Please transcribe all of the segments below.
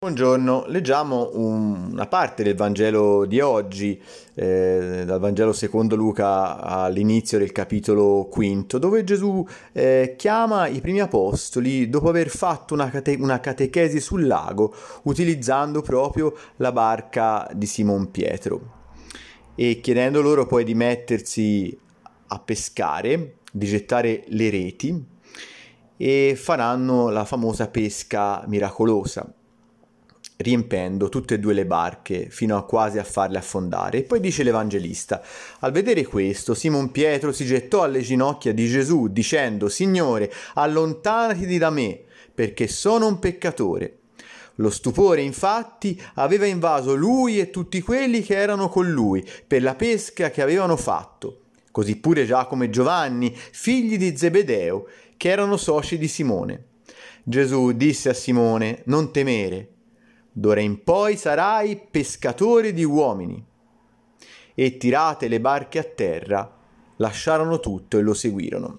Buongiorno, leggiamo una parte del Vangelo di oggi, dal Vangelo secondo Luca all'inizio del capitolo quinto, dove Gesù chiama i primi apostoli dopo aver fatto una catechesi sul lago, utilizzando proprio la barca di Simon Pietro e chiedendo loro poi di mettersi a pescare, di gettare le reti e faranno la famosa pesca miracolosa, riempendo tutte e due le barche fino a quasi a farle affondare. E poi dice l'Evangelista: al vedere questo, Simon Pietro si gettò alle ginocchia di Gesù dicendo: Signore, allontanati da me, perché sono un peccatore. Lo stupore, infatti, aveva invaso lui e tutti quelli che erano con lui per la pesca che avevano fatto. Così pure Giacomo e Giovanni, figli di Zebedeo, che erano soci di Simone. Gesù disse a Simone: non temere, d'ora in poi sarai pescatore di uomini. E tirate le barche a terra, lasciarono tutto e lo seguirono.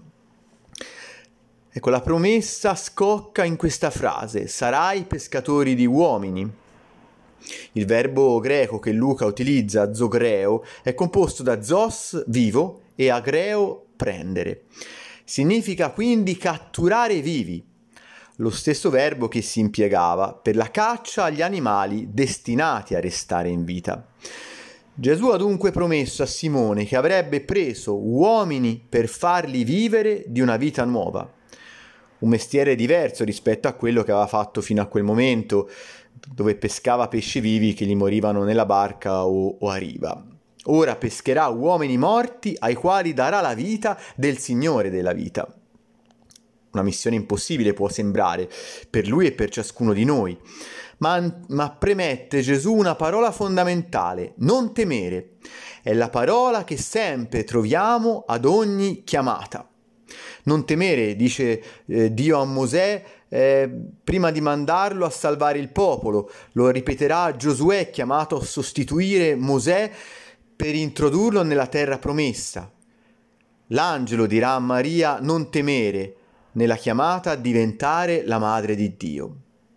Ecco, la promessa scocca in questa frase: sarai pescatori di uomini. Il verbo greco che Luca utilizza, zogreo, è composto da zos, vivo, e agreo, prendere. Significa quindi catturare vivi, lo stesso verbo che si impiegava per la caccia agli animali destinati a restare in vita. Gesù ha dunque promesso a Simone che avrebbe preso uomini per farli vivere di una vita nuova. Un mestiere diverso rispetto a quello che aveva fatto fino a quel momento, dove pescava pesci vivi che gli morivano nella barca o a riva. Ora pescherà uomini morti ai quali darà la vita del Signore della vita. Una missione impossibile può sembrare per lui e per ciascuno di noi, ma premette Gesù una parola fondamentale: non temere. È la parola che sempre troviamo ad ogni chiamata. Non temere, dice Dio a Mosè prima di mandarlo a salvare il popolo. Lo ripeterà a Giosuè, chiamato a sostituire Mosè per introdurlo nella terra promessa. L'angelo dirà a Maria: non temere, nella chiamata a diventare la madre di Dio.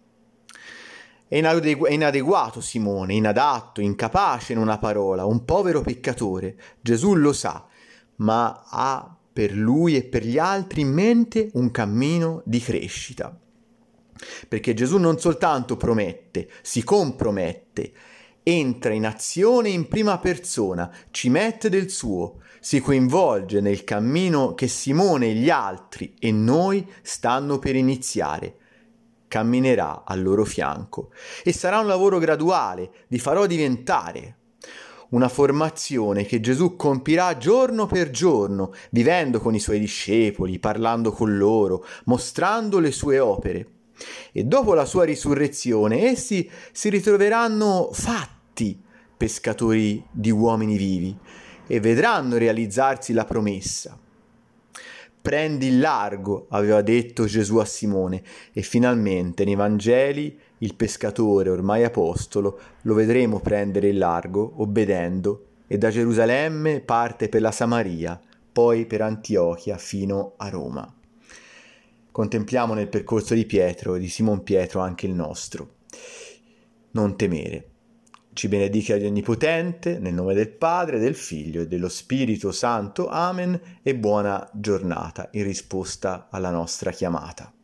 È inadeguato Simone, inadatto, incapace in una parola, un povero peccatore. Gesù lo sa, ma ha per lui e per gli altri in mente un cammino di crescita. Perché Gesù non soltanto promette, si compromette, entra in azione in prima persona, ci mette del suo, si coinvolge nel cammino che Simone e gli altri e noi stanno per iniziare. Camminerà al loro fianco e sarà un lavoro graduale, li farò diventare. Una formazione che Gesù compirà giorno per giorno, vivendo con i suoi discepoli, parlando con loro, mostrando le sue opere. E dopo la sua risurrezione essi si ritroveranno fatti pescatori di uomini vivi e vedranno realizzarsi la promessa. Prendi il largo, aveva detto Gesù a Simone, e finalmente nei Vangeli il pescatore, ormai apostolo, lo vedremo prendere il largo, obbedendo, e da Gerusalemme parte per la Samaria, poi per Antiochia fino a Roma. Contempliamo nel percorso di Pietro, di Simon Pietro, anche il nostro. Non temere. Ci benedica Dio Onnipotente, nel nome del Padre, del Figlio e dello Spirito Santo. Amen, e buona giornata in risposta alla nostra chiamata.